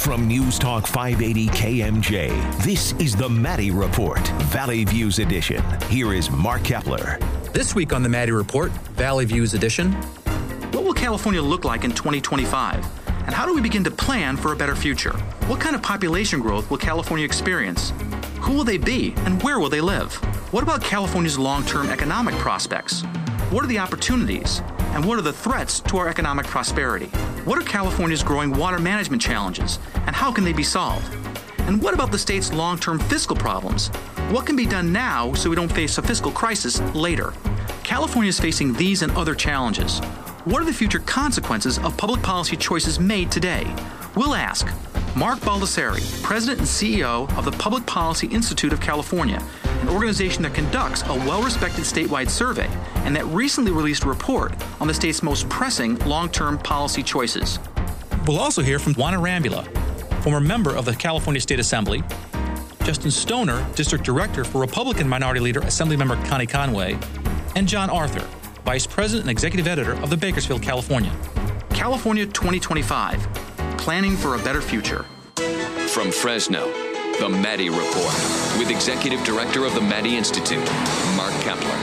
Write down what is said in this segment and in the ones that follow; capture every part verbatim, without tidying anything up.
From News Talk five eighty K M J, this is the Maddie Report, Valley Views Edition. Here is Mark Kepler. This week on the Maddie Report, Valley Views Edition. What will California look like in twenty twenty-five? And how do we begin to plan for a better future? What kind of population growth will California experience? Who will they be and where will they live? What about California's long-term economic prospects? What are the opportunities? And what are the threats to our economic prosperity? What are California's growing water management challenges, and how can they be solved? And what about the state's long-term fiscal problems? What can be done now so we don't face a fiscal crisis later? California is facing these and other challenges. What are the future consequences of public policy choices made today? We'll ask Mark Baldassari, President and C E O of the Public Policy Institute of California, an organization that conducts a well-respected statewide survey and that recently released a report on the state's most pressing long-term policy choices. We'll also hear from Juana Rambula, former member of the California State Assembly, Justin Stoner, District Director for Republican Minority Leader Assemblymember Connie Conway, and John Arthur, Vice President and Executive Editor of the Bakersfield Californian. California twenty twenty-five, planning for a better future. From Fresno, the Maddie Report, with Executive Director of the Maddie Institute, Mark Kepler.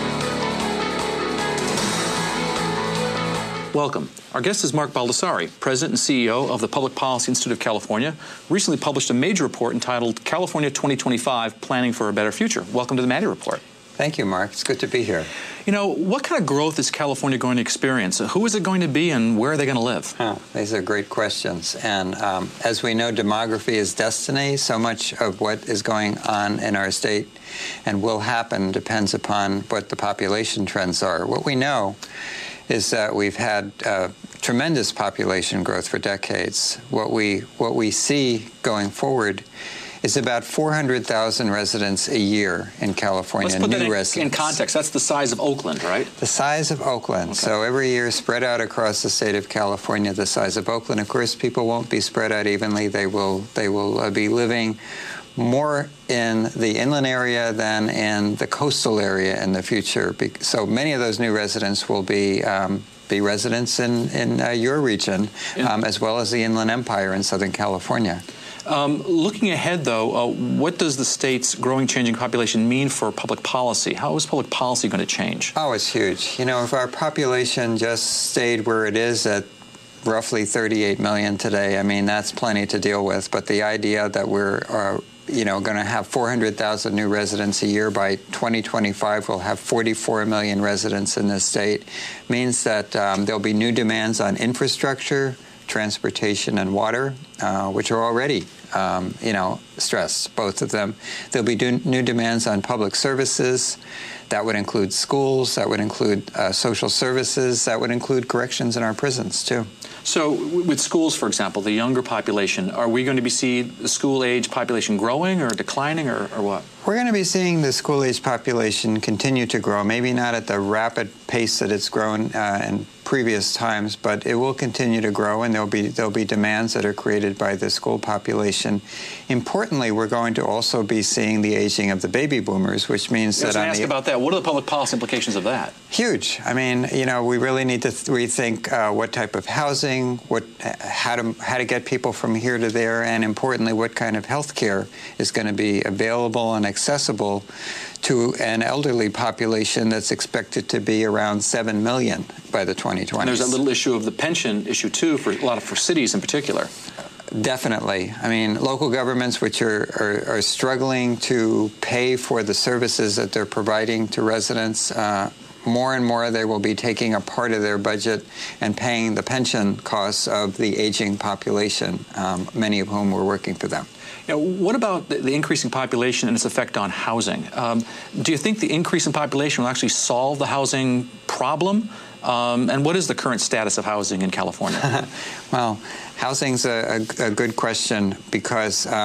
Welcome. Our guest is Mark Baldassari, President and C E O of the Public Policy Institute of California, recently published a major report entitled California twenty twenty-five, Planning for a Better Future. Welcome to the Maddie Report. Thank you, Mark. It's good to be here. You know, what kind of growth is California going to experience? Who is it going to be, and where are they going to live? Oh, these are great questions. And um, as we know, demography is destiny. So much of what is going on in our state and will happen depends upon what the population trends are. What we know is that we've had uh, tremendous population growth for decades. What we what we see going forward is about four hundred thousand residents a year in California. Let's put new that in, residents. in context. That's the size of Oakland, right? The size of Oakland. Okay. So every year spread out across the state of California, the size of Oakland. Of course, people won't be spread out evenly. They will, they will uh, be living more in the inland area than in the coastal area in the future. So many of those new residents will be um, be residents in, in uh, your region, um, as well as the Inland Empire in Southern California. Um, looking ahead, though, uh, what does the state's growing, changing population mean for public policy? How is public policy going to change? Oh, it's huge. You know, if our population just stayed where it is at roughly thirty-eight million today, I mean, that's plenty to deal with. But the idea that we're, uh, you know, going to have four hundred thousand new residents a year by twenty twenty-five, we'll have forty-four million residents in this state, means that um, there'll be new demands on infrastructure, transportation, and water, uh, which are already, um, you know, stressed, both of them. There'll be do- new demands on public services. That would include schools. That would include uh, social services. That would include corrections in our prisons, too. So with schools, for example, the younger population, are we going to be seeing the school-age population growing or declining, or, or what? We're going to be seeing the school-age population continue to grow, maybe not at the rapid pace that it's grown uh, in previous times, but it will continue to grow, and there'll be there'll be demands that are created by the school population. Importantly, we're going to also be seeing the aging of the baby boomers, which means that... I was going to ask the, about that. What are the public policy implications of that? Huge. I mean, you know, we really need to rethink uh, what type of housing, what, how to how to get people from here to there, and importantly, what kind of health care is going to be available and accessible to an elderly population that's expected to be around seven million by the twenty twenties. And there's that little issue of the pension issue, too, for a lot of for cities in particular. Definitely. I mean, local governments which are, are, are struggling to pay for the services that they're providing to residents, uh, more and more they will be taking a part of their budget and paying the pension costs of the aging population, um, many of whom were working for them. You know, what about the, the increasing population and its effect on housing? Um, do you think the increase in population will actually solve the housing problem? Um, and what is the current status of housing in California? Well, housing's a, a, a good question because um,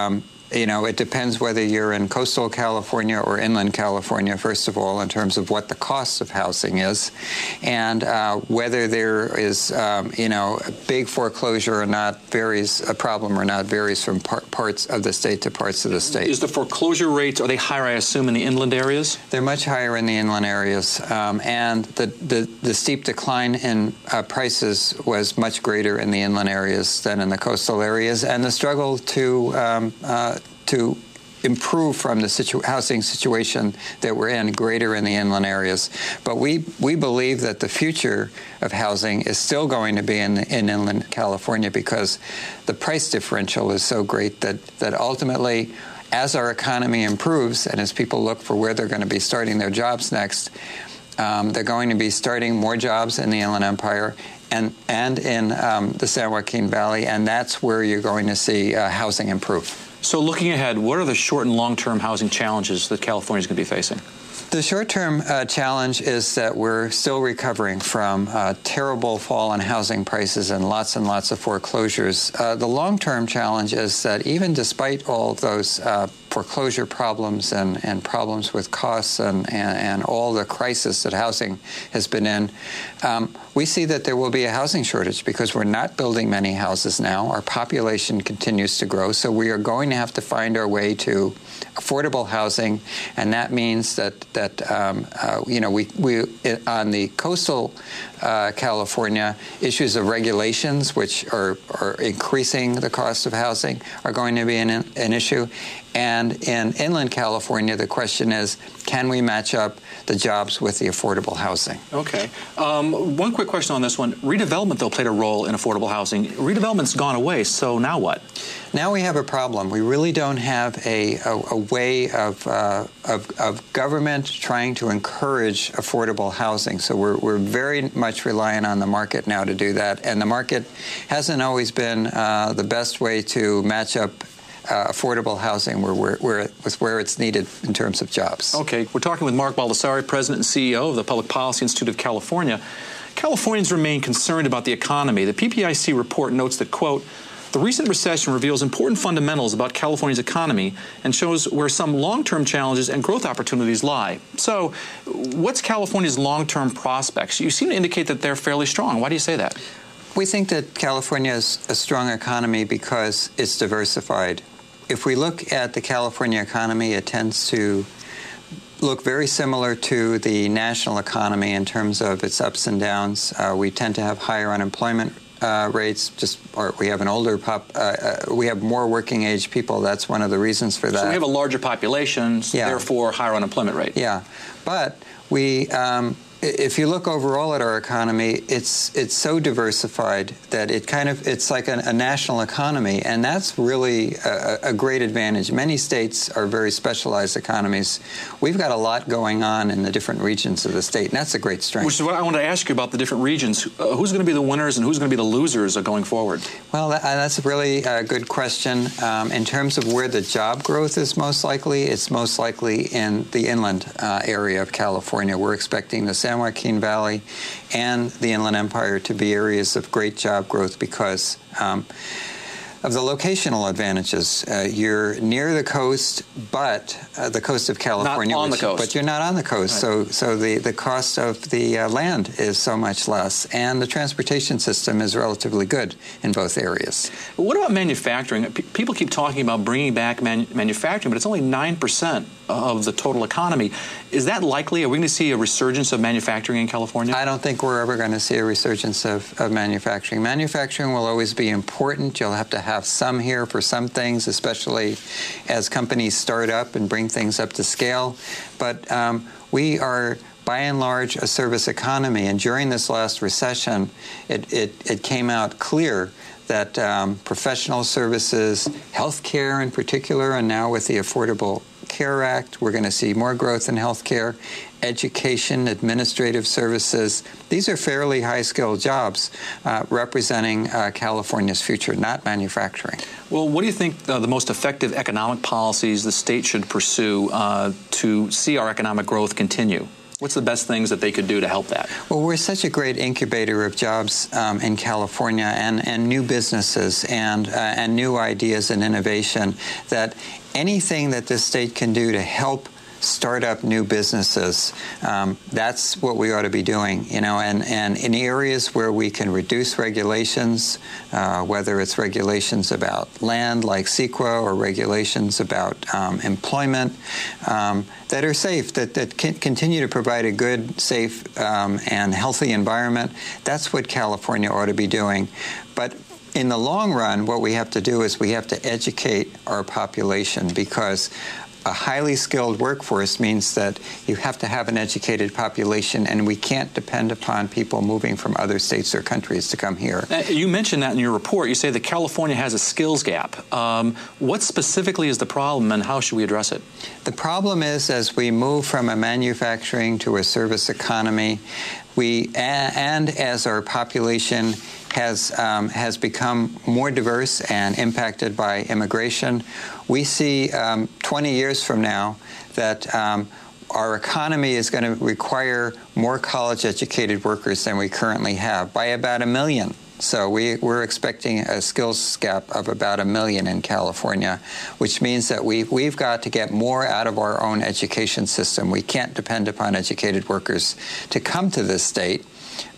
you know, it depends whether you're in coastal California or inland California, first of all, in terms of what the cost of housing is, and uh, whether there is, um, you know, a big foreclosure or not varies, a problem or not varies from par parts of the state to parts of the state. Is the foreclosure rates, are they higher, I assume, in the inland areas? They're much higher in the inland areas, um, and the, the, the steep decline in uh, prices was much greater in the inland areas than in the coastal areas, and the struggle to um, uh, to improve from the situ housing situation that we're in greater in the inland areas. But we we believe that the future of housing is still going to be in, the, in inland California, because the price differential is so great that that ultimately, as our economy improves and as people look for where they're going to be starting their jobs next, um, they're going to be starting more jobs in the Inland Empire and and in um, the San Joaquin Valley, and that's where you're going to see uh, housing improve. So looking ahead, what are the short and long-term housing challenges that California is going to be facing? The short-term uh, challenge is that we're still recovering from uh, terrible fall in housing prices and lots and lots of foreclosures. Uh, the long-term challenge is that even despite all of those uh, foreclosure problems and, and problems with costs and, and, and all the crisis that housing has been in, um, we see that there will be a housing shortage because we're not building many houses now. Our population continues to grow, so we are going to have to find our way to affordable housing, and that means that that um, uh, you know we we on the coastal uh, California, issues of regulations which are are increasing the cost of housing are going to be an an issue, and in inland California, the question is, can we match up the jobs with the affordable housing? Okay. Um, one quick question on this one. Redevelopment, though, played a role in affordable housing. Redevelopment's gone away, so now what? Now we have a problem. We really don't have a, a, a way of, uh, of, of government trying to encourage affordable housing. So we're, we're very much reliant on the market now to do that. And the market hasn't always been uh, the best way to match up Uh, affordable housing where, where, where, with where it's needed in terms of jobs. Okay, we're talking with Mark Baldassare, President and C E O of the Public Policy Institute of California. Californians remain concerned about the economy. The P P I C report notes that, quote, the recent recession reveals important fundamentals about California's economy and shows where some long-term challenges and growth opportunities lie. So what's California's long-term prospects? You seem to indicate that they're fairly strong. Why do you say that? We think that California is a strong economy because it's diversified. If we look at the California economy, it tends to look very similar to the national economy in terms of its ups and downs. Uh, we tend to have higher unemployment uh, rates. Just, or we have an older pop. Uh, uh, we have more working age people. That's one of the reasons for that. So we have a larger population, yeah. Therefore higher unemployment rate. Yeah, but we. Um, If you look overall at our economy, it's it's so diversified that it kind of it's like a, a national economy, and that's really a, a great advantage. Many states are very specialized economies. We've got a lot going on in the different regions of the state, and that's a great strength. Which is what I want to ask you about the different regions. Uh, who's going to be the winners and who's going to be the losers going forward? Well, that, that's a really uh, good question. Um, in terms of where the job growth is most likely, it's most likely in the inland uh, area of California. We're expecting the San Joaquin Valley and the Inland Empire to be areas of great job growth because um, of the locational advantages. Uh, you're near the coast, but uh, the coast of California, not on which, the coast. but you're not on the coast. Right. So, so the the cost of the uh, land is so much less, and the transportation system is relatively good in both areas. But what about manufacturing? P people keep talking about bringing back man manufacturing, but it's only nine percent of the total economy. Is that likely? Are we going to see a resurgence of manufacturing in California? I don't think we're ever going to see a resurgence of, of manufacturing. Manufacturing will always be important. You'll have to have some here for some things, especially as companies start up and bring things up to scale. But um, we are, by and large, a service economy. And during this last recession, it, it, it came out clear that um, professional services, healthcare in particular, and now with the Affordable Care Act, we're going to see more growth in healthcare, education, administrative services. These are fairly high-skilled jobs uh, representing uh, California's future, not manufacturing. Well, what do you think uh, the most effective economic policies the state should pursue uh, to see our economic growth continue? What's the best things that they could do to help that? Well, we're such a great incubator of jobs um, in California and, and new businesses and, uh, and new ideas and innovation that anything that this state can do to help start up new businesses, um, that's what we ought to be doing, you know, and, and in areas where we can reduce regulations, uh, whether it's regulations about land like CEQA or regulations about um, employment um, that are safe, that, that can continue to provide a good, safe, um, and healthy environment, that's what California ought to be doing. But in the long run, what we have to do is we have to educate our population, because a highly skilled workforce means that you have to have an educated population, and we can't depend upon people moving from other states or countries to come here. Uh, you mentioned that in your report. You say that California has a skills gap. Um, what specifically is the problem, and how should we address it? The problem is, as we move from a manufacturing to a service economy, we and as our population has um, has become more diverse and impacted by immigration, we see um, twenty years from now that um, our economy is going to require more college-educated workers than we currently have, by about a million. So we, we're expecting a skills gap of about a million in California, which means that we, we've got to get more out of our own education system. We can't depend upon educated workers to come to this state.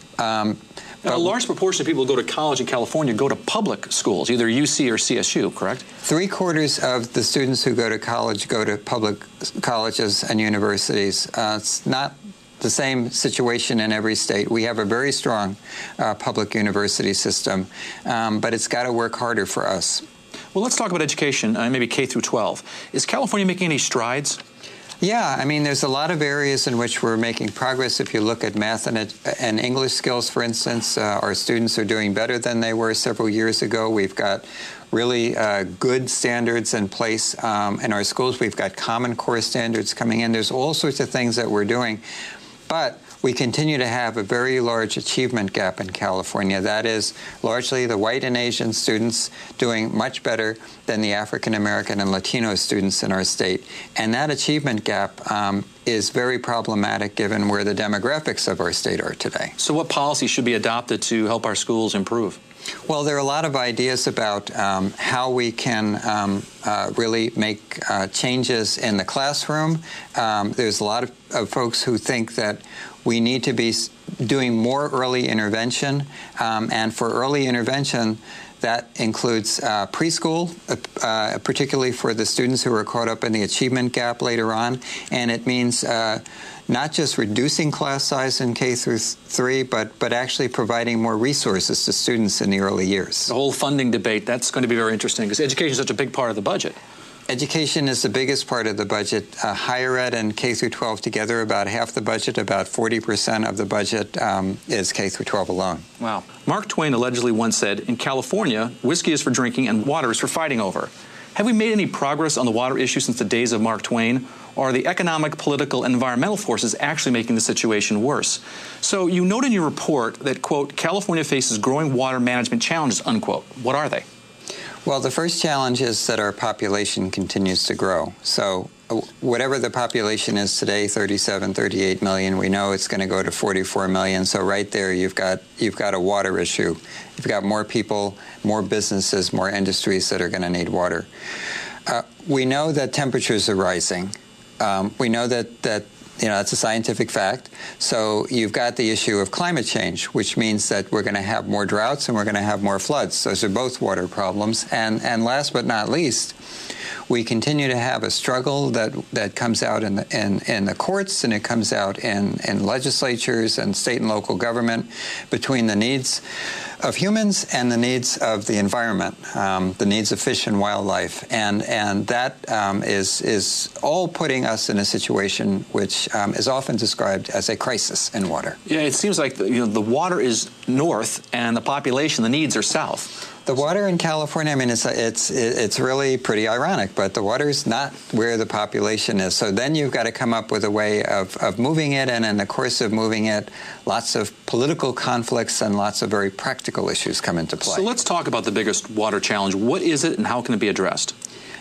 Um, Now, a large proportion of people who go to college in California go to public schools, either U C or C S U, correct? Three quarters of the students who go to college go to public colleges and universities. Uh, it's not the same situation in every state. We have a very strong uh, public university system, um, but it's got to work harder for us. Well, let's talk about education, uh, maybe K through twelve. Is California making any strides? Yeah, I mean, there's a lot of areas in which we're making progress. If you look at math and, and English skills, for instance, uh, our students are doing better than they were several years ago. We've got really uh, good standards in place um, in our schools. We've got Common Core standards coming in. There's all sorts of things that we're doing. But we continue to have a very large achievement gap in California. That is largely the white and Asian students doing much better than the African American and Latino students in our state. And that achievement gap um, is very problematic given where the demographics of our state are today. So what policies should be adopted to help our schools improve? Well, there are a lot of ideas about um, how we can um, uh, really make uh, changes in the classroom. Um, there's a lot of, of folks who think that we need to be doing more early intervention, um, and for early intervention, that includes uh, preschool, uh, particularly for the students who are caught up in the achievement gap later on, and it means uh, not just reducing class size in K through three, but but actually providing more resources to students in the early years. The whole funding debate, that's going to be very interesting, because education is such a big part of the budget. Education is the biggest part of the budget. Uh, higher ed and K through twelve together, about half the budget, about forty percent of the budget um, is K through twelve alone. Wow. Mark Twain allegedly once said, in California, whiskey is for drinking and water is for fighting over. Have we made any progress on the water issue since the days of Mark Twain? Or are the economic, political, and environmental forces actually making the situation worse? So you note in your report that, quote, California faces growing water management challenges, unquote. What are they? Well, the first challenge is that our population continues to grow. So whatever the population is today, thirty-seven, thirty-eight million, we know it's going to go to forty-four million. So right there, you've got you've got a water issue. You've got more people, more businesses, more industries that are going to need water. Uh, we know that temperatures are rising. Um, we know that that you know that's a scientific fact. So you've got the issue of climate change, which means that we're going to have more droughts and we're going to have more floods. Those are both water problems. And and last but not least, we continue to have a struggle that that comes out in the in, in the courts, and it comes out in, in legislatures and state and local government between the needs of humans and the needs of the environment, um, the needs of fish and wildlife, and and that um, is is all putting us in a situation which um, is often described as a crisis in water. Yeah, it seems like the, you know the water is north and the population, the needs are south. The water in California, I mean, it's it's it's really pretty ironic, but the water's not where the population is. So then you've got to come up with a way of, of moving it, and in the course of moving it, lots of political conflicts and lots of very practical issues come into play. So let's talk about the biggest water challenge. What is it, and how can it be addressed?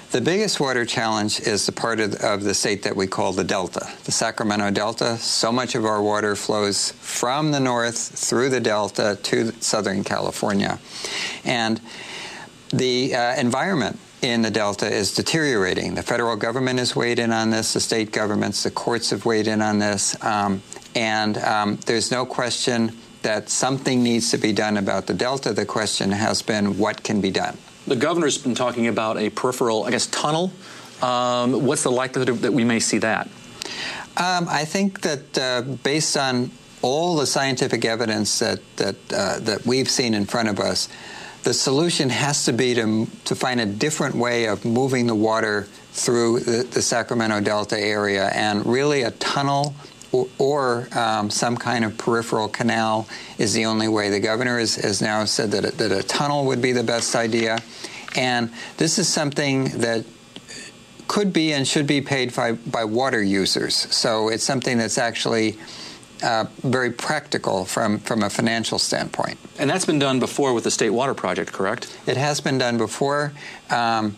The biggest water challenge is the part of, of the state that we call the Delta, the Sacramento Delta. So much of our water flows from the north through the Delta to Southern California. And the uh, environment in the Delta is deteriorating. The federal government has weighed in on this, the state governments, the courts have weighed in on this, um, and um, there's no question that something needs to be done about the Delta. The question has been, what can be done? The governor's been talking about a peripheral, I guess, tunnel. Um, what's the likelihood that we may see that? Um, I think that uh, based on all the scientific evidence that that uh, that we've seen in front of us, the solution has to be to to find a different way of moving the water through the, the Sacramento Delta area, and really a tunnel or, or um, some kind of peripheral canal is the only way. The governor has, has now said that a, that a tunnel would be the best idea, and this is something that could be and should be paid by, by water users. So it's something that's actually uh, very practical from, from a financial standpoint. And that's been done before with the State Water Project, correct? It has been done before. Um,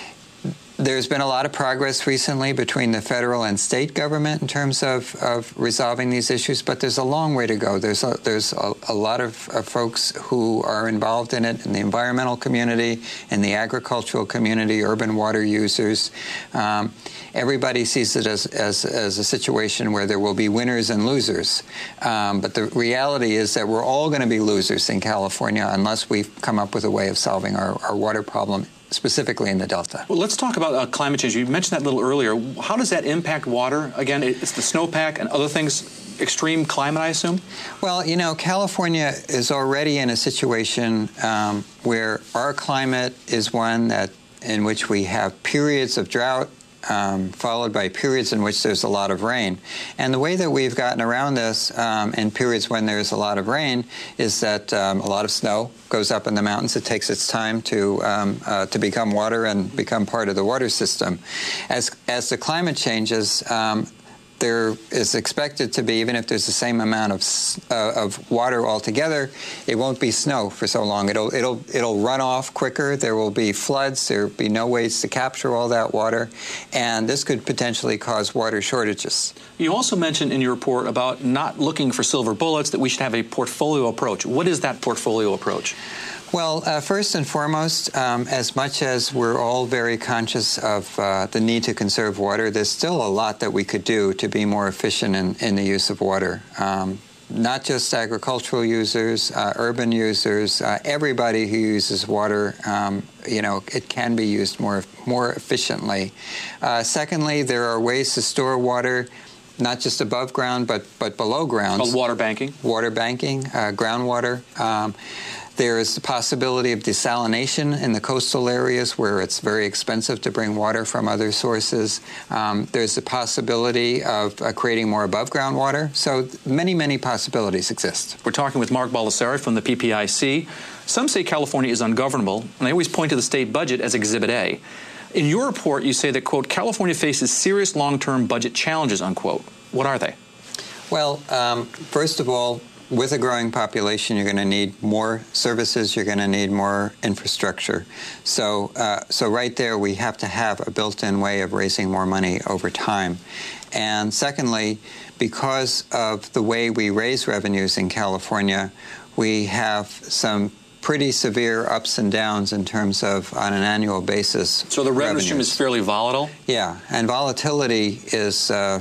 There's been a lot of progress recently between the federal and state government in terms of, of resolving these issues, but there's a long way to go. There's a, there's a, a lot of, of folks who are involved in it in the environmental community, in the agricultural community, urban water users. Um, everybody sees it as, as, as a situation where there will be winners and losers. Um, but the reality is that we're all going to be losers in California unless we come up with a way of solving our, our water problem, specifically in the Delta. Well, let's talk about uh, climate change. You mentioned that a little earlier. How does that impact water? Again, it's the snowpack and other things, extreme climate, I assume? Well, you know, California is already in a situation um, where our climate is one that in which we have periods of drought, Um, followed by periods in which there's a lot of rain. And the way that we've gotten around this um, in periods when there's a lot of rain is that um, a lot of snow goes up in the mountains. It takes its time to um, uh, to become water and become part of the water system. As, as the climate changes, um, there is expected to be, even if there's the same amount of uh, of water altogether, it won't be snow for so long. It'll it'll it'll run off quicker. There will be floods. There will be no ways to capture all that water, and this could potentially cause water shortages. You also mentioned in your report about not looking for silver bullets, that we should have a portfolio approach. What is that portfolio approach? Well, uh, first and foremost, um, as much as we're all very conscious of uh, the need to conserve water, there's still a lot that we could do to be more efficient in, in the use of water. Um, not just agricultural users, uh, urban users, uh, everybody who uses water, um, you know, it can be used more, more efficiently. Uh, secondly, there are ways to store water, not just above ground, but, but below ground. Called water banking. Water banking, uh, groundwater. Um, There is the possibility of desalination in the coastal areas where it's very expensive to bring water from other sources. Um, there's the possibility of uh, creating more above-ground water. So many, many possibilities exist. We're talking with Mark Baldessari from the P P I C. Some say California is ungovernable, and they always point to the state budget as Exhibit A. In your report, you say that, quote, California faces serious long-term budget challenges, unquote. What are they? Well, um, first of all, with a growing population, you're going to need more services. You're going to need more infrastructure. So, uh, so right there, we have to have a built-in way of raising more money over time. And secondly, because of the way we raise revenues in California, we have some pretty severe ups and downs in terms of on an annual basis. So the revenue stream is fairly volatile? Yeah, and volatility is. Uh,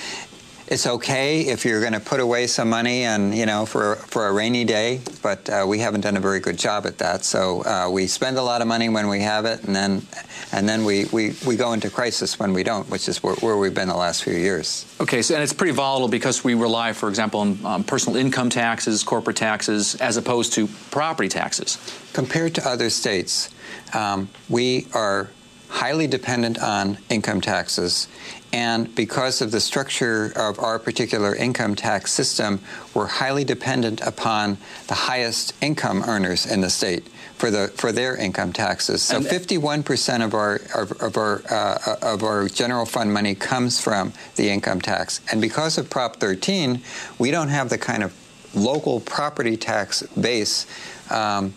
It's okay if you're going to put away some money and, you know, for for a rainy day, but uh, we haven't done a very good job at that. So uh, we spend a lot of money when we have it, and then and then we, we, we go into crisis when we don't, which is where, where we've been the last few years. Okay, so and it's pretty volatile because we rely, for example, on um, personal income taxes, corporate taxes, as opposed to property taxes. Compared to other states, um, we are highly dependent on income taxes. And because of the structure of our particular income tax system, we're highly dependent upon the highest income earners in the state for the for their income taxes. So fifty-one percent of our of, of our uh, of our general fund money comes from the income tax. And because of Prop thirteen, we don't have the kind of local property tax base um,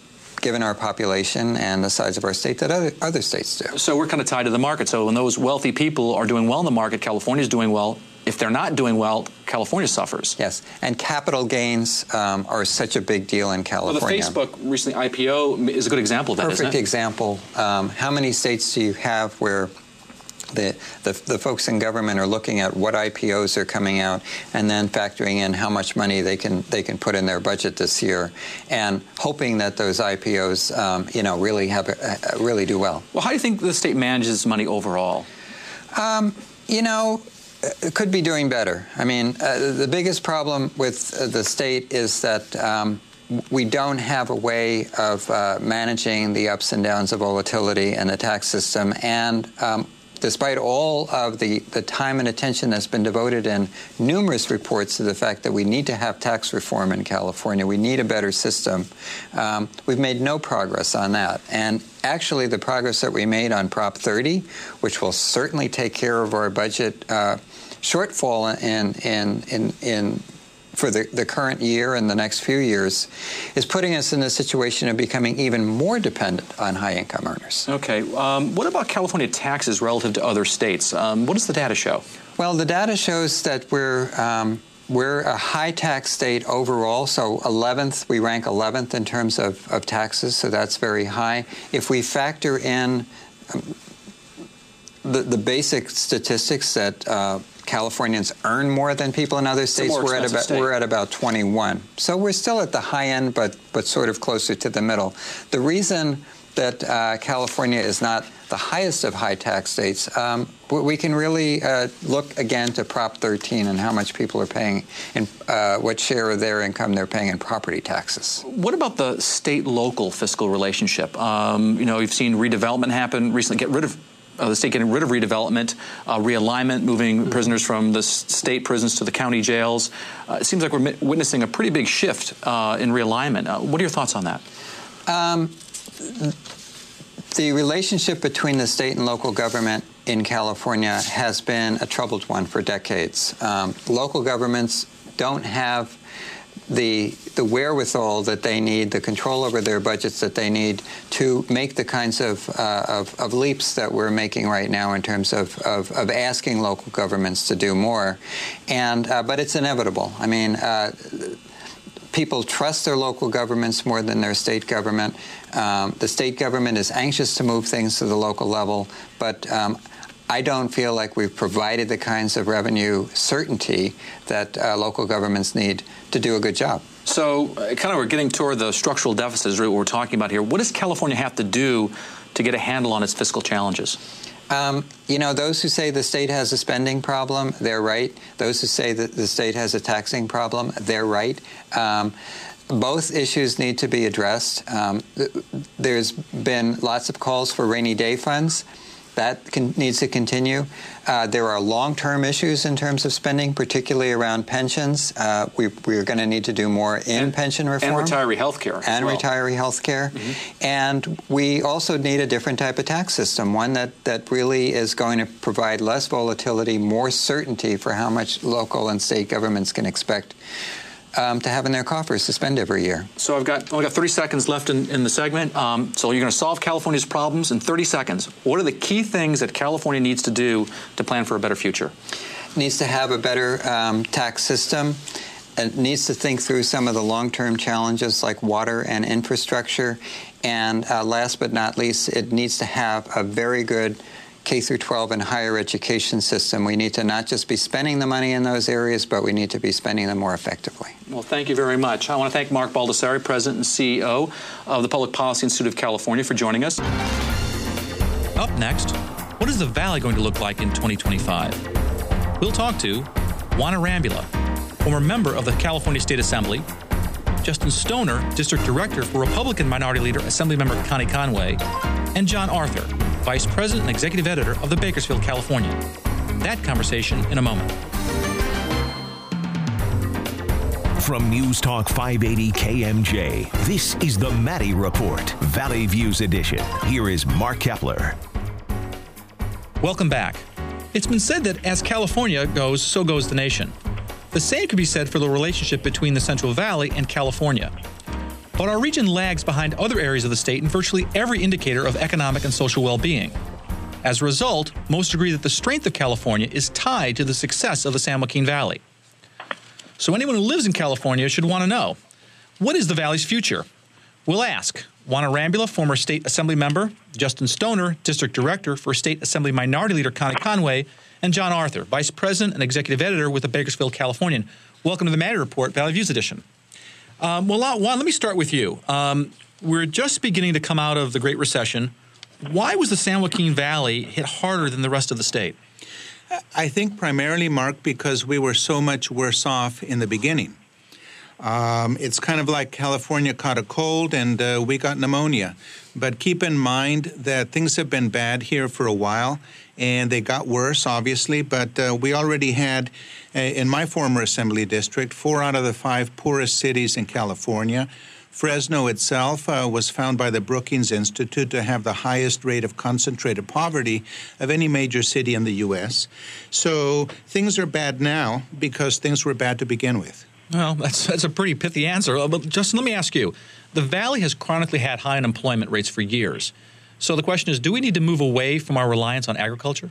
given our population and the size of our state, that other, other states do. So we're kind of tied to the market. So when those wealthy people are doing well in the market, California's doing well. If they're not doing well, California suffers. Yes, and capital gains um, are such a big deal in California. Well, the Facebook recently I P O is a good example of that, Perfect isn't it? example. Um, how many states do you have where the, the the folks in government are looking at what I P Os are coming out and then factoring in how much money they can they can put in their budget this year, and hoping that those I P Os, um, you know, really have a, really do well. Well, how do you think the state manages money overall? Um, you know. It could be doing better. I mean, uh, the biggest problem with uh, the state is that um, we don't have a way of uh, managing the ups and downs of volatility in the tax system. And um, despite all of the, the time and attention that's been devoted in numerous reports to the fact that we need to have tax reform in California, we need a better system, um, we've made no progress on that. And actually, the progress that we made on Prop thirty, which will certainly take care of our budget uh, shortfall in in in in for the, the current year and the next few years, is putting us in a situation of becoming even more dependent on high-income earners. Okay. Um, what about California taxes relative to other states? Um, what does the data show? Well, the data shows that we're um, we're a high-tax state overall, so eleventh, we rank eleventh in terms of, of taxes, so that's very high. If we factor in um, the, the basic statistics that uh, Californians earn more than people in other states, we're at about state. we're at about twenty-one. So we're still at the high end, but but sort of closer to the middle. The reason that uh, California is not the highest of high tax states, um, we can really uh, look again to Prop thirteen and how much people are paying in uh, what share of their income they're paying in property taxes. What about the state-local fiscal relationship? Um, you know, you've seen redevelopment happen recently. Get rid of Uh, the state getting rid of redevelopment, uh, realignment, moving prisoners from the s- state prisons to the county jails. Uh, it seems like we're mi- witnessing a pretty big shift uh, in realignment. Uh, what are your thoughts on that? Um, the relationship between the state and local government in California has been a troubled one for decades. Um, local governments don't have the the wherewithal that they need, the control over their budgets that they need to make the kinds of uh, of, of leaps that we're making right now in terms of, of, of asking local governments to do more. And uh, but it's inevitable. I mean, uh, people trust their local governments more than their state government. Um, the state government is anxious to move things to the local level, but um, I don't feel like we've provided the kinds of revenue certainty that uh, local governments need to do a good job. So uh, kind of we're getting toward the structural deficits what we're talking about here. What does California have to do to get a handle on its fiscal challenges? Um, you know, those who say the state has a spending problem, they're right. Those who say that the state has a taxing problem, they're right. Um, both issues need to be addressed. Um, there's been lots of calls for rainy day funds. That can, needs to continue. Uh, there are long-term issues in terms of spending, particularly around pensions. Uh, we, we're going to need to do more in and, pension reform. And retiree health care. And well. retiree health care. Mm-hmm. And we also need a different type of tax system, one that, that really is going to provide less volatility, more certainty for how much local and state governments can expect Um, to have in their coffers to spend every year. So I've got only got thirty seconds left in, in the segment. Um, so you're going to solve California's problems in thirty seconds. What are the key things that California needs to do to plan for a better future? It needs to have a better um, tax system. It needs to think through some of the long-term challenges like water and infrastructure. And uh, last but not least, it needs to have a very good K through twelve and higher education system. We need to not just be spending the money in those areas, but we need to be spending them more effectively. Well, thank you very much. I want to thank Mark Baldessari, President and C E O of the Public Policy Institute of California, for joining us. Up next, what is the Valley going to look like in twenty twenty-five? We'll talk to Juana Rambula, former member of the California State Assembly, Justin Stoner, District Director for Republican Minority Leader Assemblymember Connie Conway, and John Arthur, Vice President and Executive Editor of the Bakersfield Californian. That conversation in a moment. From News Talk five eighty K M J, this is the Maddie Report, Valley Views Edition. Here is Mark Kepler. Welcome back. It's been said that as California goes, so goes the nation. The same could be said for the relationship between the Central Valley and California. But our region lags behind other areas of the state in virtually every indicator of economic and social well-being. As a result, most agree that the strength of California is tied to the success of the San Joaquin Valley. So anyone who lives in California should want to know, what is the Valley's future? We'll ask Juana Rambula, former State Assembly member, Justin Stoner, District Director for State Assembly Minority Leader Connie Conway, and John Arthur, Vice President and Executive Editor with the Bakersfield Californian. Welcome to the Maddie Report, Valley Views Edition. Um, well, Juan, let me start with you. Um, we're just beginning to come out of the Great Recession. Why was the San Joaquin Valley hit harder than the rest of the state? I think primarily, Mark, because we were so much worse off in the beginning. Um, it's kind of like California caught a cold and uh, we got pneumonia. But keep in mind that things have been bad here for a while, and they got worse, obviously. But uh, we already had, uh, in my former assembly district, four out of the five poorest cities in California. Fresno itself uh, was found by the Brookings Institute to have the highest rate of concentrated poverty of any major city in the U S So things are bad now because things were bad to begin with. Well, that's, that's a pretty pithy answer. Uh, But Justin, let me ask you. The Valley has chronically had high unemployment rates for years. So the question is, do we need to move away from our reliance on agriculture?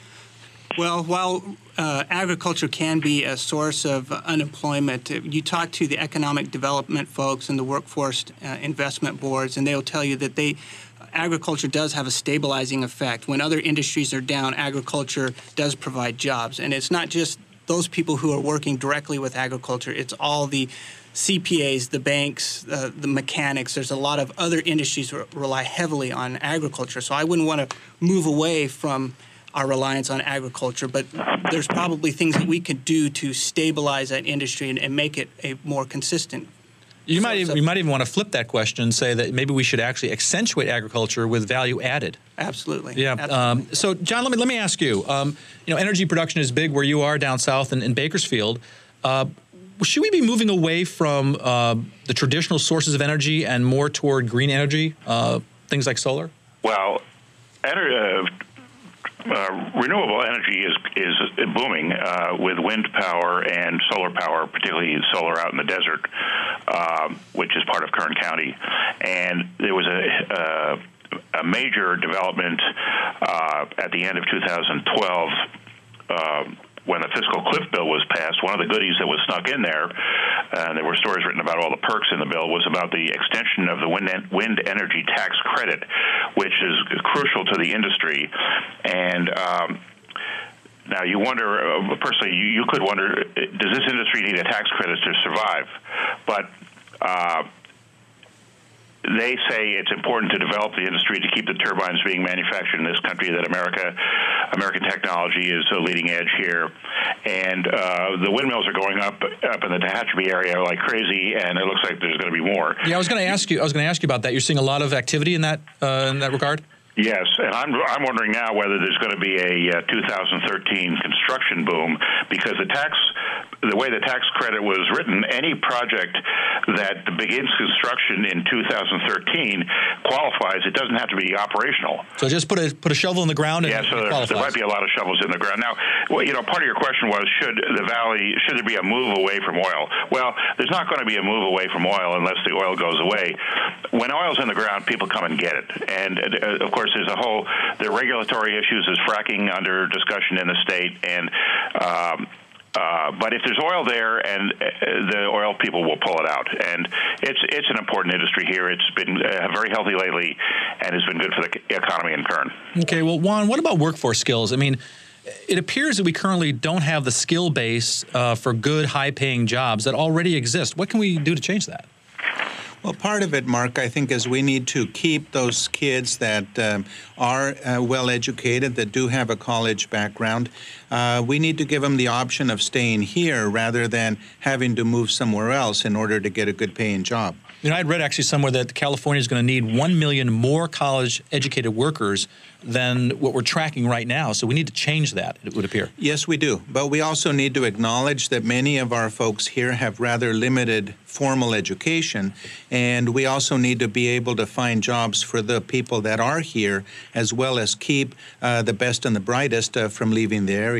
Well, while uh, agriculture can be a source of uh, unemployment, uh, you talk to the economic development folks and the workforce uh, investment boards, and they'll tell you that they agriculture does have a stabilizing effect. When other industries are down, agriculture does provide jobs. And it's not just those people who are working directly with agriculture. It's all the C P As, the banks, uh, the mechanics. There's a lot of other industries that rely heavily on agriculture. So I wouldn't want to move away from our reliance on agriculture, but there's probably things that we could do to stabilize that industry and, and make it a more consistent. You might, even, you might even want to flip that question and say that maybe we should actually accentuate agriculture with value added. Absolutely. Yeah. Absolutely. Um, so, John, let me let me ask you. Um, you know, energy production is big where you are down south in, in Bakersfield. Uh, should we be moving away from uh, the traditional sources of energy and more toward green energy, uh, things like solar? Well, ener- uh, uh, renewable energy is is booming uh, with wind power and solar power, particularly solar out in the desert, uh, which is part of Kern County. And there was a, uh, a major development uh, at the end of two thousand twelve uh, when the fiscal cliff bill was passed. One of the goodies that was snuck in there, and there were stories written about all the perks in the bill, was about the extension of the wind, en- wind energy tax credit, which is crucial to the industry. And um, now you wonder, uh, personally, you, you could wonder, does this industry need a tax credit to survive? But uh, they say it's important to develop the industry to keep the turbines being manufactured in this country, that America, American technology is a leading edge here. And uh, the windmills are going up up in the Tehachapi area like crazy, and it looks like there's going to be more. Yeah, I was going to ask you. I was going to ask you about that. You're seeing a lot of activity in that uh, in that regard. Yes, and I'm I'm wondering now whether there's going to be a uh, two thousand thirteen construction boom, because the tax, the way the tax credit was written, any project that begins construction in two thousand thirteen qualifies. It doesn't have to be operational. So just put a put a shovel in the ground. And yeah, so there, there might be a lot of shovels in the ground. Now, well, you know, part of your question was, should the valley, should there be a move away from oil? Well, there's not going to be a move away from oil unless the oil goes away. When oil's in the ground, people come and get it, and uh, of course, there's a whole, the regulatory issues. Is fracking under discussion in the state, and um, uh, but if there's oil there, and uh, the oil people will pull it out, and it's it's an important industry here. It's been uh, very healthy lately, and has been good for the economy in Kern. Okay, well, Juan, what about workforce skills? I mean, it appears that we currently don't have the skill base uh, for good, high-paying jobs that already exist. What can we do to change that? Well, part of it, Mark, I think, is we need to keep those kids that um, are uh, well-educated, that do have a college background. Uh, we need to give them the option of staying here rather than having to move somewhere else in order to get a good-paying job. You know, I'd read actually somewhere that California is going to need one million more college-educated workers than what we're tracking right now. So we need to change that, it would appear. Yes, we do. But we also need to acknowledge that many of our folks here have rather limited formal education, and we also need to be able to find jobs for the people that are here, as well as keep uh, the best and the brightest uh, from leaving the area.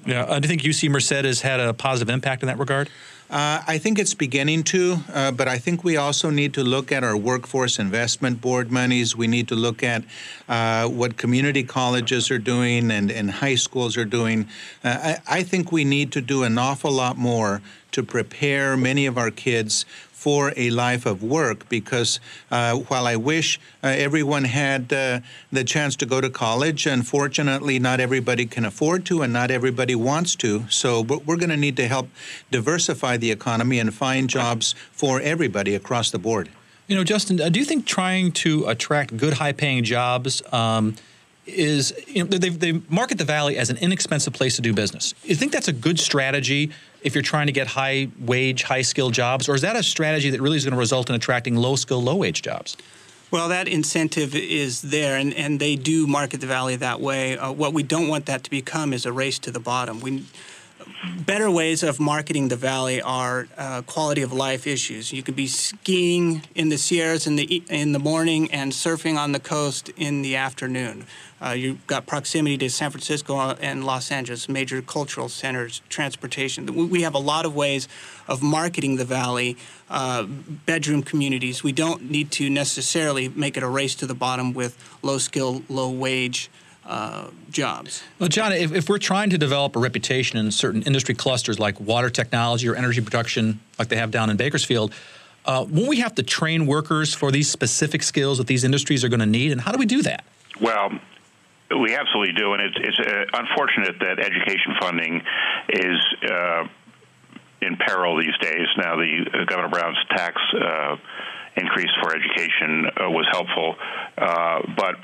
Yeah, I think U C Merced has had a positive impact in that regard. Uh, I think it's beginning to, uh, but I think we also need to look at our workforce investment board monies. We need to look at uh, what community colleges are doing and, and high schools are doing. Uh, I, I think we need to do an awful lot more to prepare many of our kids for a life of work, because uh, while I wish uh, everyone had uh, the chance to go to college, unfortunately not everybody can afford to and not everybody wants to. So but we're going to need to help diversify the economy and find jobs for everybody across the board. You know, Justin, do you think trying to attract good, high-paying jobs um, is, you know, they, they market the Valley as an inexpensive place to do business. You think that's a good strategy if you're trying to get high-wage, high-skilled jobs, or is that a strategy that really is going to result in attracting low-skill, low-wage jobs? Well, that incentive is there, and, and they do market the Valley that way. Uh, what we don't want that to become is a race to the bottom. We Better ways of marketing the Valley are uh, quality of life issues. You could be skiing in the Sierras in the in the morning and surfing on the coast in the afternoon. Uh, you've got proximity to San Francisco and Los Angeles, major cultural centers, transportation. We have a lot of ways of marketing the Valley, uh, bedroom communities. We don't need to necessarily make it a race to the bottom with low-skill, low-wage Uh, jobs. Well, John, if, if we're trying to develop a reputation in certain industry clusters like water technology or energy production like they have down in Bakersfield, uh, won't we have to train workers for these specific skills that these industries are going to need? And how do we do that? Well, we absolutely do, and it's, it's uh, unfortunate that education funding is uh, in peril these days. Now, the uh, Governor Brown's tax uh, increase for education uh, was helpful, uh, but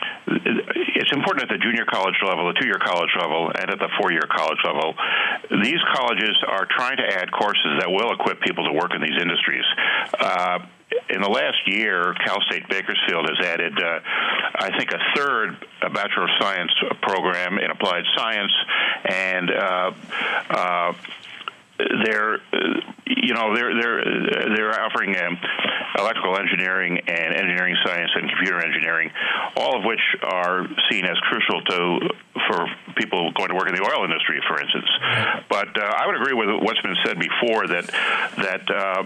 it's important at the junior college level, the two-year college level, and at the four-year college level. These colleges are trying to add courses that will equip people to work in these industries. Uh, in the last year, Cal State Bakersfield has added, uh, I think, a third a Bachelor of Science program in applied science, and uh, uh, they're, you know, they're they're they're offering um, electrical engineering and engineering science and computer engineering, all of which are seen as crucial to for people going to work in the oil industry, for instance. But uh, I would agree with what's been said before that that. Uh,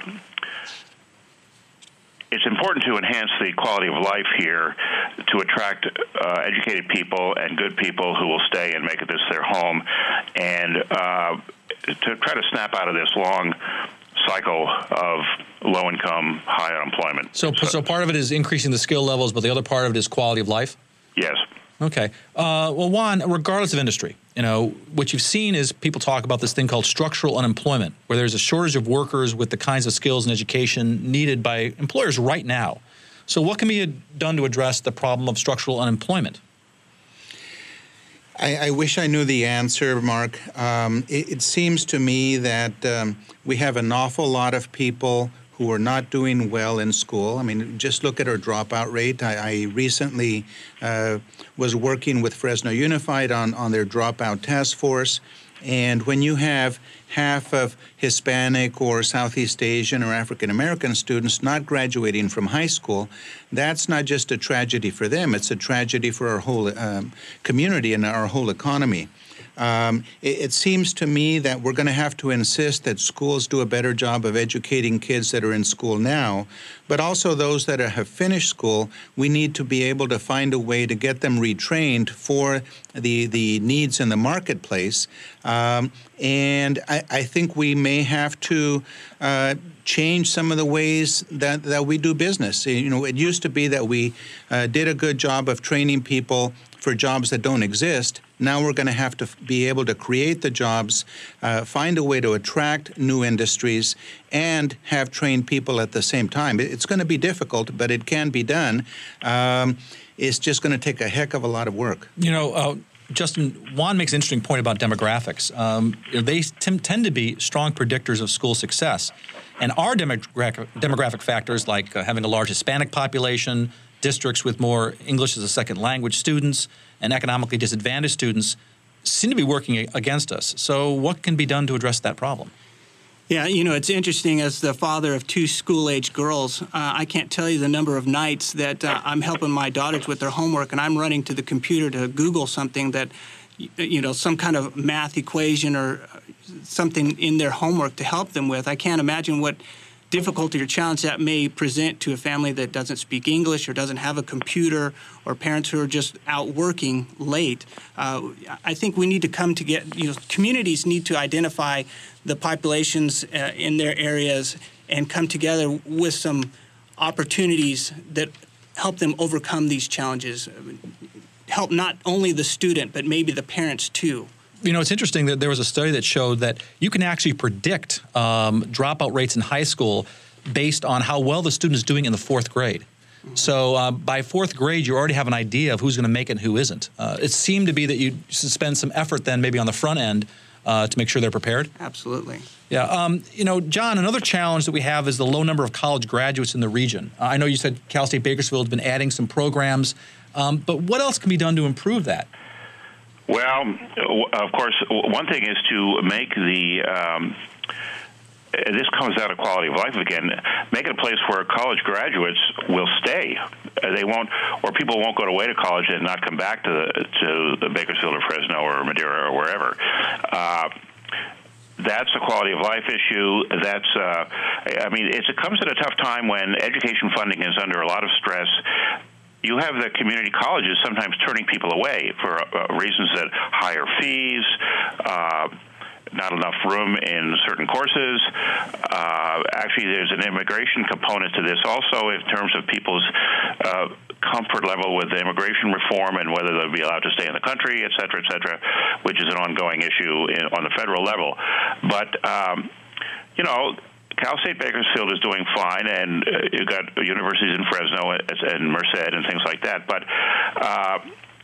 It's important to enhance the quality of life here to attract uh, educated people and good people who will stay and make this their home, and uh, to try to snap out of this long cycle of low income, high unemployment. So, so, so part of it is increasing the skill levels, but the other part of it is quality of life? Yes. Okay. Uh, well, Juan, regardless of industry, you know, what you've seen is people talk about this thing called structural unemployment, where there's a shortage of workers with the kinds of skills and education needed by employers right now. So what can be done to address the problem of structural unemployment? I, I wish I knew the answer, Mark. Um, it, it seems to me that um, we have an awful lot of people who are not doing well in school. I mean, just look at our dropout rate. I, I recently uh, was working with Fresno Unified on, on their dropout task force, and when you have half of Hispanic or Southeast Asian or African American students not graduating from high school, that's not just a tragedy for them, it's a tragedy for our whole um, community and our whole economy. Um, it, it seems to me that we're going to have to insist that schools do a better job of educating kids that are in school now, but also those that are, have finished school. We need to be able to find a way to get them retrained for the, the needs in the marketplace. Um, and I, I think we may have to uh, change some of the ways that, that we do business. You know, it used to be that we uh, did a good job of training people for jobs that don't exist. Now we're going to have to be able to create the jobs, uh, find a way to attract new industries, and have trained people at the same time. It's going to be difficult, but it can be done. Um, it's just going to take a heck of a lot of work. You know, uh, Justin, Juan makes an interesting point about demographics. Um, they t- tend to be strong predictors of school success. And our demographic, demographic factors, like uh, having a large Hispanic population, districts with more English as a second language students, and economically disadvantaged students, seem to be working against us. So what can be done to address that problem? Yeah, you know, it's interesting. As the father of two school-age girls, uh, I can't tell you the number of nights that uh, I'm helping my daughters with their homework, and I'm running to the computer to Google something that you know, some kind of math equation or something in their homework to help them with. I can't imagine what difficulty or challenge that may present to a family that doesn't speak English or doesn't have a computer, or parents who are just out working late. Uh, I think we need to come together, you know, communities need to identify the populations uh, in their areas and come together with some opportunities that help them overcome these challenges. Help not only the student, but maybe the parents too. You know, it's interesting that there was a study that showed that you can actually predict um, dropout rates in high school based on how well the student is doing in the fourth grade. Mm-hmm. So uh, by fourth grade, you already have an idea of who's going to make it and who isn't. Uh, it seemed to be that you spend some effort then maybe on the front end uh, to make sure they're prepared. Absolutely. Yeah. Um, you know, John, another challenge that we have is the low number of college graduates in the region. Uh, I know you said Cal State Bakersfield has been adding some programs, um, but what else can be done to improve that? Well, of course, one thing is to make the, um, this comes out of quality of life again, make it a place where college graduates will stay. They won't, or people won't go away to college and not come back to the, to the Bakersfield or Fresno or Madera or wherever. Uh, That's a quality of life issue. That's, uh, I mean, it's, it comes at a tough time when education funding is under a lot of stress. You have the community colleges sometimes turning people away for uh, reasons that higher fees, uh, not enough room in certain courses. Uh, actually, there's an immigration component to this also in terms of people's uh, comfort level with immigration reform and whether they'll be allowed to stay in the country, et cetera, et cetera, which is an ongoing issue in, on the federal level. But, um, you know, Cal State Bakersfield is doing fine, and uh, you've got universities in Fresno and Merced and things like that. But uh,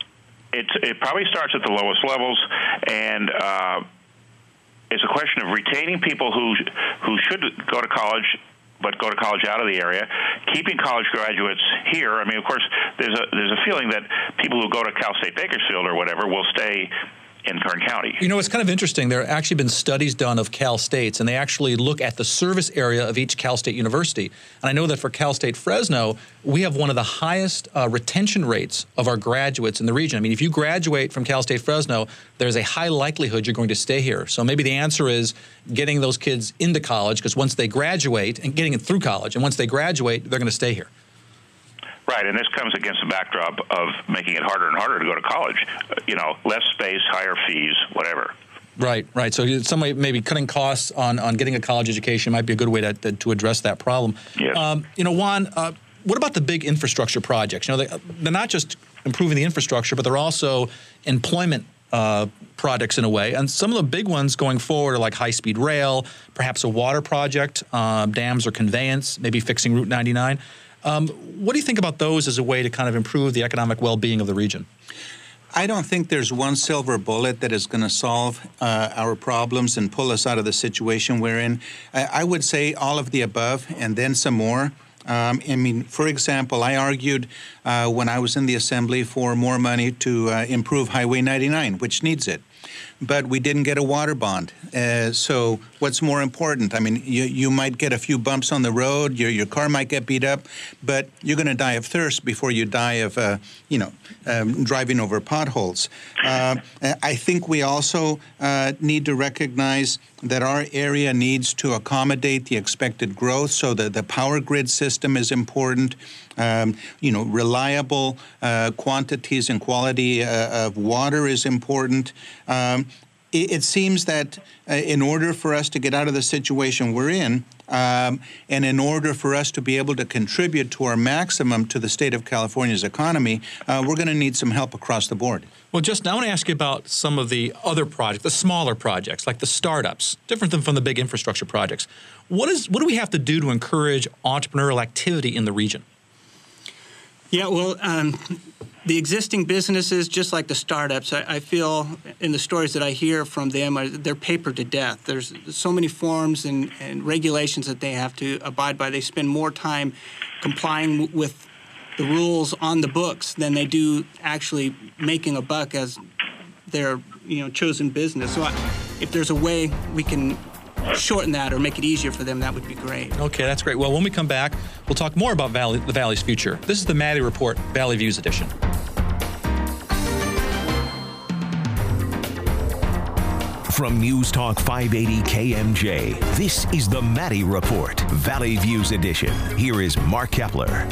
it, it probably starts at the lowest levels, and uh, it's a question of retaining people who who should go to college but go to college out of the area, keeping college graduates here. I mean, of course, there's a there's a feeling that people who go to Cal State Bakersfield or whatever will stay in Kern County. You know, it's kind of interesting. There have actually been studies done of Cal States, and they actually look at the service area of each Cal State university. And I know that for Cal State Fresno, we have one of the highest uh, retention rates of our graduates in the region. I mean, if you graduate from Cal State Fresno, there's a high likelihood you're going to stay here. So maybe the answer is getting those kids into college, because once they graduate, and getting it through college, and once they graduate, they're going to stay here. Right, and this comes against the backdrop of making it harder and harder to go to college. Uh, you know, less space, higher fees, whatever. Right, right. So some way, maybe cutting costs on, on getting a college education might be a good way to, to, to address that problem. Yes. Um, you know, Juan, uh, what about the big infrastructure projects? You know, they, they're not just improving the infrastructure, but they're also employment uh, projects in a way. And some of the big ones going forward are like high-speed rail, perhaps a water project, uh, dams or conveyance, maybe fixing Route ninety-nine. Um, what do you think about those as a way to kind of improve the economic well-being of the region? I don't think there's one silver bullet that is going to solve uh, our problems and pull us out of the situation we're in. I, I would say all of the above and then some more. Um, I mean, for example, I argued uh, when I was in the Assembly for more money to uh, improve Highway ninety-nine, which needs it. But we didn't get a water bond. Uh, so what's more important? I mean, you, you might get a few bumps on the road, your, your car might get beat up, but you're going to die of thirst before you die of, uh, you know, um, driving over potholes. Uh, I think we also uh, need to recognize that our area needs to accommodate the expected growth, so that the power grid system is important. Um, you know, reliable uh, quantities and quality uh, of water is important. Um, it, it seems that uh, in order for us to get out of the situation we're in, um, and in order for us to be able to contribute to our maximum to the state of California's economy, uh, we're going to need some help across the board. Well, Justin, I want to ask you about some of the other projects, the smaller projects, like the startups, different than from the big infrastructure projects. What is what do we have to do to encourage entrepreneurial activity in the region? Yeah, well, um, the existing businesses, just like the startups, I, I feel in the stories that I hear from them, are, they're papered to death. There's so many forms and, and regulations that they have to abide by. They spend more time complying with the rules on the books than they do actually making a buck as their, you know, chosen business. So I, if there's a way we can shorten that or make it easier for them, that would be great. Okay, that's great. Well, when we come back, we'll talk more about Valley, the Valley's future. This is the Maddie Report, Valley Views edition. From News Talk five eighty K M J, this is the Maddie Report, Valley Views Edition. Here is Mark Kepler.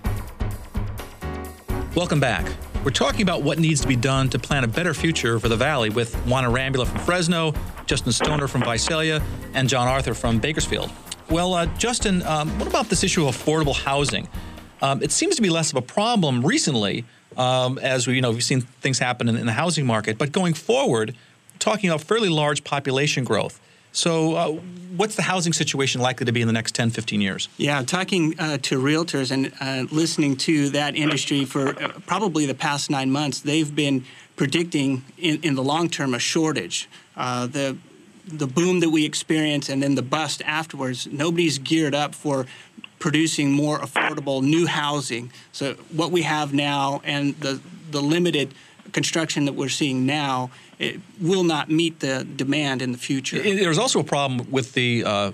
Welcome back. We're talking about what needs to be done to plan a better future for the Valley with Juana Rambula from Fresno, Justin Stoner from Visalia, and John Arthur from Bakersfield. Well, uh, Justin, um, what about this issue of affordable housing? Um, it seems to be less of a problem recently, um, as we, you know, we've seen things happen in, in the housing market. But going forward, talking about fairly large population growth. So uh, what's the housing situation likely to be in the next ten, fifteen years? Yeah, talking uh, to realtors and uh, listening to that industry for uh, probably the past nine months, they've been predicting in, in the long term a shortage. Uh, the the boom that we experience and then the bust afterwards, nobody's geared up for producing more affordable new housing. So what we have now and the the limited construction that we're seeing now, it will not meet the demand in the future. There's also a problem with the uh,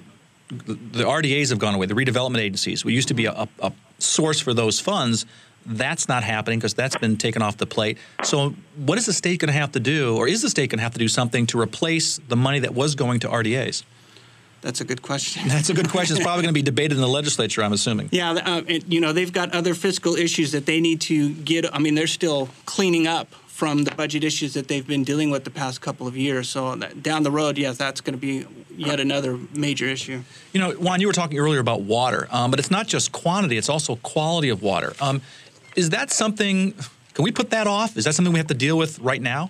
the R D As have gone away, the redevelopment agencies. We used to be a, a source for those funds. That's not happening because that's been taken off the plate. So what is the state going to have to do, or is the state going to have to do something to replace the money that was going to R D As? That's a good question. That's a good question. It's probably going to be debated in the legislature, I'm assuming. Yeah, uh, it, you know, they've got other fiscal issues that they need to get. I mean, they're still cleaning up from the budget issues that they've been dealing with the past couple of years. So that, down the road, yes, that's going to be yet another major issue. You know, Juan, you were talking earlier about water, um, but it's not just quantity, it's also quality of water. Um, is that something, can we put that off? Is that something we have to deal with right now?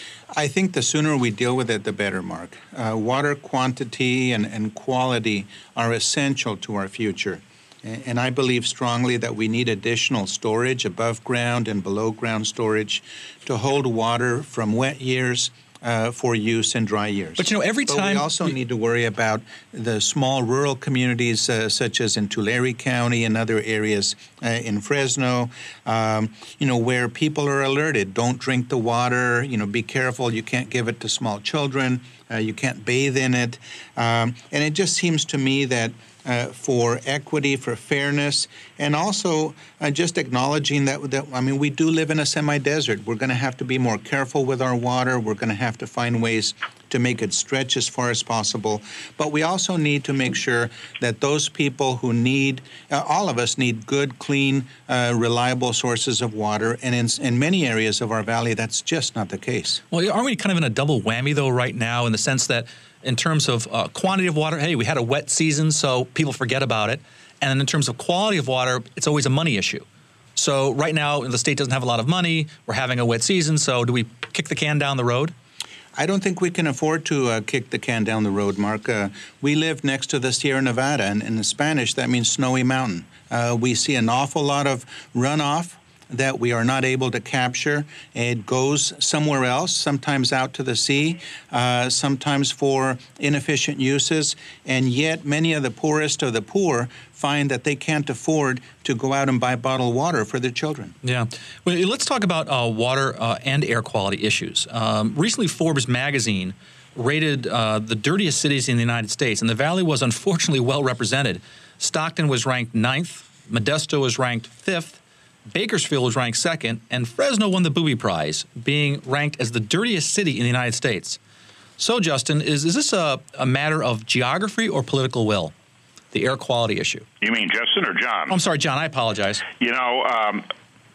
I think the sooner we deal with it, the better, Mark. Uh, water quantity and, and quality are essential to our future. And I believe strongly that we need additional storage, above ground and below ground storage, to hold water from wet years uh, for use in dry years. But you know, every time but we also need to worry about the small rural communities, uh, such as in Tulare County and other areas uh, in Fresno, um, you know, where people are alerted. Don't drink the water. You know, be careful. You can't give it to small children. Uh, you can't bathe in it. Um, and it just seems to me that Uh, for equity, for fairness, and also uh, just acknowledging that, that, I mean, we do live in a semi-desert. We're going to have to be more careful with our water. We're going to have to find ways to make it stretch as far as possible. But we also need to make sure that those people who need, uh, all of us need good, clean, uh, reliable sources of water. And in, in many areas of our valley, that's just not the case. Well, aren't we kind of in a double whammy, though, right now, in the sense that in terms of uh, quantity of water, hey, we had a wet season, so people forget about it. And in terms of quality of water, it's always a money issue. So right now, the state doesn't have a lot of money. We're having a wet season, so do we kick the can down the road? I don't think we can afford to uh, kick the can down the road, Mark. Uh, we live next to the Sierra Nevada, and in Spanish, that means snowy mountain. Uh, we see an awful lot of runoff that we are not able to capture. It goes somewhere else, sometimes out to the sea, uh, sometimes for inefficient uses, and yet many of the poorest of the poor find that they can't afford to go out and buy bottled water for their children. Yeah. Well, let's talk about uh, water uh, and air quality issues. Um, recently, Forbes magazine rated uh, the dirtiest cities in the United States, and the Valley was unfortunately well represented. Stockton was ranked ninth, Modesto was ranked fifth, Bakersfield was ranked second, and Fresno won the Bowie Prize, being ranked as the dirtiest city in the United States. So, Justin, is, is this a, a matter of geography or political will, the air quality issue? You mean Justin or John? I'm sorry, John, I apologize. You know, um,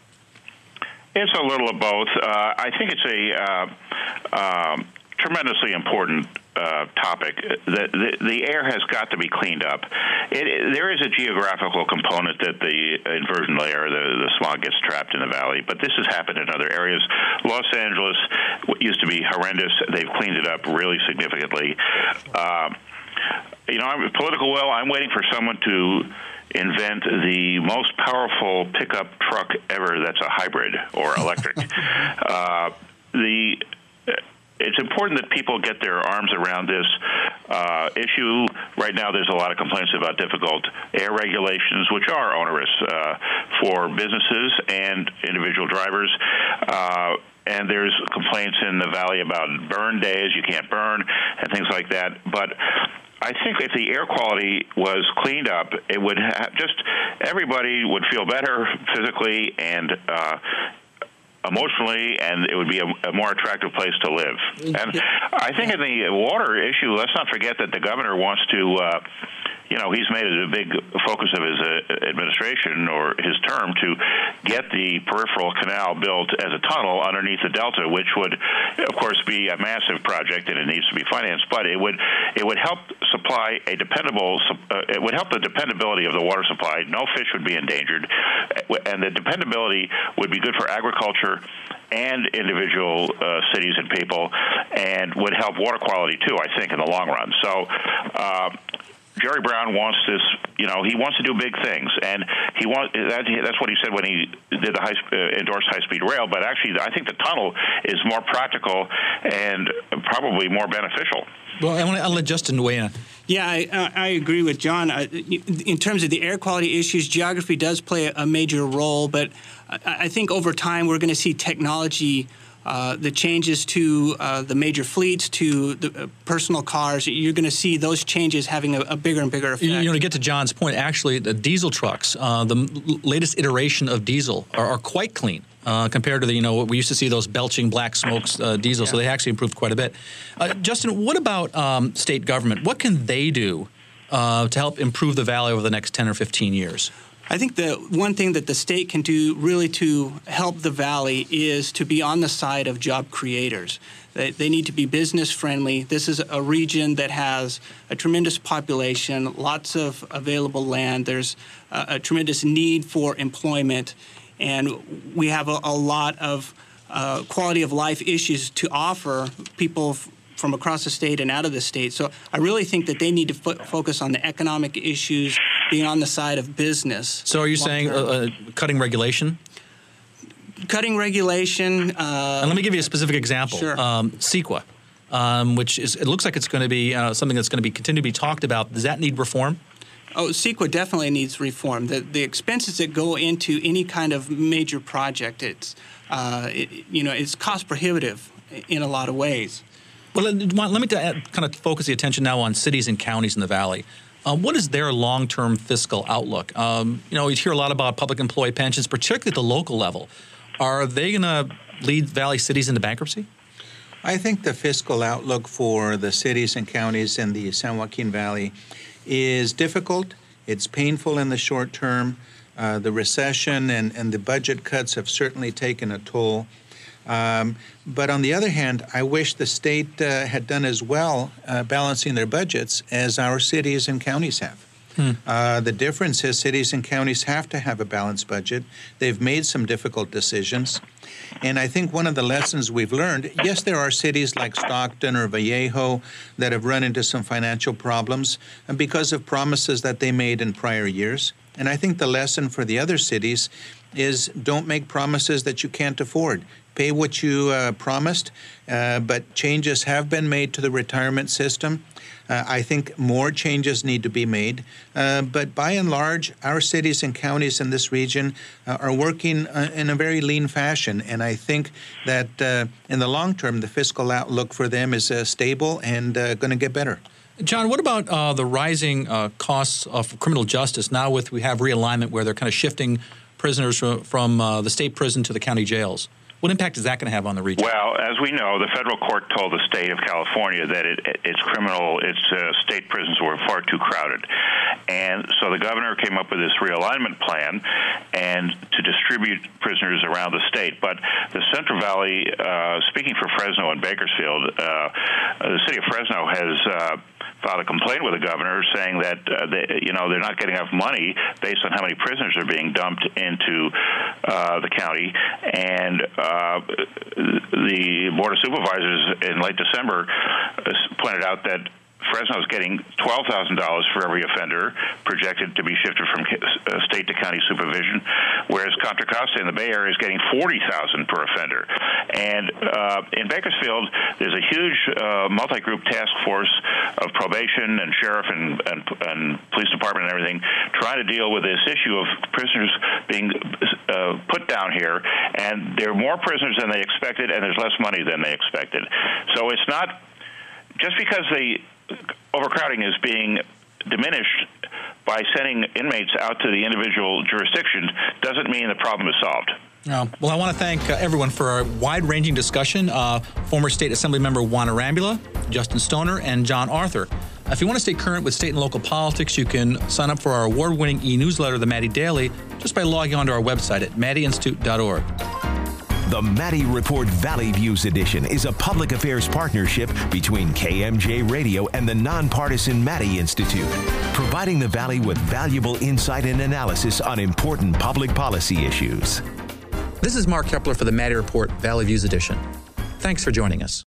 it's a little of both. Uh, I think it's a uh, um, tremendously important Uh, topic. The, the, the air has got to be cleaned up. It, it, there is a geographical component that the inversion layer, the, the smog gets trapped in the valley, but this has happened in other areas. Los Angeles used to be horrendous. They've cleaned it up really significantly. Uh, you know, I'm, political will, I'm waiting for someone to invent the most powerful pickup truck ever that's a hybrid or electric. uh, the It's important that people get their arms around this uh, issue. Right now, there's a lot of complaints about difficult air regulations, which are onerous uh, for businesses and individual drivers. Uh, and there's complaints in the valley about burn days, you can't burn, and things like that. But I think if the air quality was cleaned up, it would ha- just everybody would feel better physically and uh, emotionally, and it would be a, a more attractive place to live. And I think in the water issue, let's not forget that the governor wants to, uh, you know, he's made it a big focus of his uh, administration or his term to get the peripheral canal built as a tunnel underneath the delta, which would, of course, be a massive project and it needs to be financed. But it would it would help supply a dependable. Uh, it would help the dependability of the water supply. No fish would be endangered, and the dependability would be good for agriculture and individual uh, cities and people, and would help water quality too, I think, in the long run. So. Uh, Jerry Brown wants this, you know, he wants to do big things, and he want, that, that's what he said when he did the high, uh, endorsed high-speed rail, but actually I think the tunnel is more practical and probably more beneficial. Well, I want to let Justin weigh in. Yeah, I, I agree with John. In terms of the air quality issues, geography does play a major role, but I think over time we're going to see technology Uh, the changes to uh, the major fleets, to the uh, personal cars, you're going to see those changes having a, a bigger and bigger effect. You know, to get to John's point, actually, the diesel trucks, uh, the m- latest iteration of diesel are, are quite clean uh, compared to the, you know, we used to see those belching black smokes uh, diesel, yeah. So they actually improved quite a bit. Uh, Justin, what about um, state government? What can they do uh, to help improve the valley over the next ten or fifteen years? I think the one thing that the state can do really to help the valley is to be on the side of job creators. They, they need to be business friendly. This is a region that has a tremendous population, lots of available land. There's a, a tremendous need for employment, and we have a, a lot of uh, quality of life issues to offer people f- from across the state and out of the state. So I really think that they need to fo- focus on the economic issues, being on the side of business. So are you saying uh, uh, cutting regulation? Cutting regulation. Uh, and let me give you a specific example. Sure. Um, CEQA, um, which is, it looks like it's going to be uh, something that's going to be continue to be talked about. Does that need reform? Oh, CEQA definitely needs reform. The the expenses that go into any kind of major project, it's uh, it, you know, it's cost prohibitive in a lot of ways. Well, let me kind of focus the attention now on cities and counties in the valley. Uh, what is their long-term fiscal outlook? Um, you know, you hear a lot about public employee pensions, particularly at the local level. Are they going to lead valley cities into bankruptcy? I think the fiscal outlook for the cities and counties in the San Joaquin Valley is difficult. It's painful in the short term. Uh, the recession and, and the budget cuts have certainly taken a toll. Um, but on the other hand, I wish the state uh, had done as well uh, balancing their budgets as our cities and counties have. Hmm. Uh, the difference is cities and counties have to have a balanced budget. They've made some difficult decisions. And I think one of the lessons we've learned, yes, there are cities like Stockton or Vallejo that have run into some financial problems because of promises that they made in prior years. And I think the lesson for the other cities is don't make promises that you can't afford. Pay what you uh, promised, uh, but changes have been made to the retirement system. Uh, I think more changes need to be made. Uh, but by and large, our cities and counties in this region uh, are working uh, in a very lean fashion. And I think that uh, in the long term, the fiscal outlook for them is uh, stable and uh, going to get better. John, what about uh, the rising uh, costs of criminal justice now with we have realignment where they're kind of shifting prisoners from, from uh, the state prison to the county jails? What impact is that going to have on the region? Well, as we know, the federal court told the state of California that it, its criminal, its uh, state prisons were far too crowded. And so the governor came up with this realignment plan and to distribute prisoners around the state. But the Central Valley, uh, speaking for Fresno and Bakersfield, uh, the city of Fresno has uh, filed a complaint with the governor saying that uh, they, you know they're not getting enough money based on how many prisoners are being dumped into uh, the county. And uh, the Board of Supervisors in late December pointed out that Fresno is getting twelve thousand dollars for every offender projected to be shifted from state to county supervision, whereas Contra Costa in the Bay Area is getting forty thousand dollars per offender. And uh, in Bakersfield, there's a huge uh, multi-group task force of probation and sheriff and, and, and police department and everything trying to deal with this issue of prisoners being uh, put down here. And there are more prisoners than they expected, and there's less money than they expected. So it's not just because they overcrowding is being diminished by sending inmates out to the individual jurisdictions doesn't mean the problem is solved. Uh, well, I want to thank uh, everyone for a wide-ranging discussion. Uh, former State Assembly member Juana Rambula, Justin Stoner, and John Arthur. Uh, if you want to stay current with state and local politics, you can sign up for our award-winning e-newsletter, The Maddie Daily, just by logging onto our website at maddie institute dot org. The Maddie Report Valley Views Edition is a public affairs partnership between K M J Radio and the nonpartisan Maddie Institute, providing the Valley with valuable insight and analysis on important public policy issues. This is Mark Kepler for the Maddie Report Valley Views Edition. Thanks for joining us.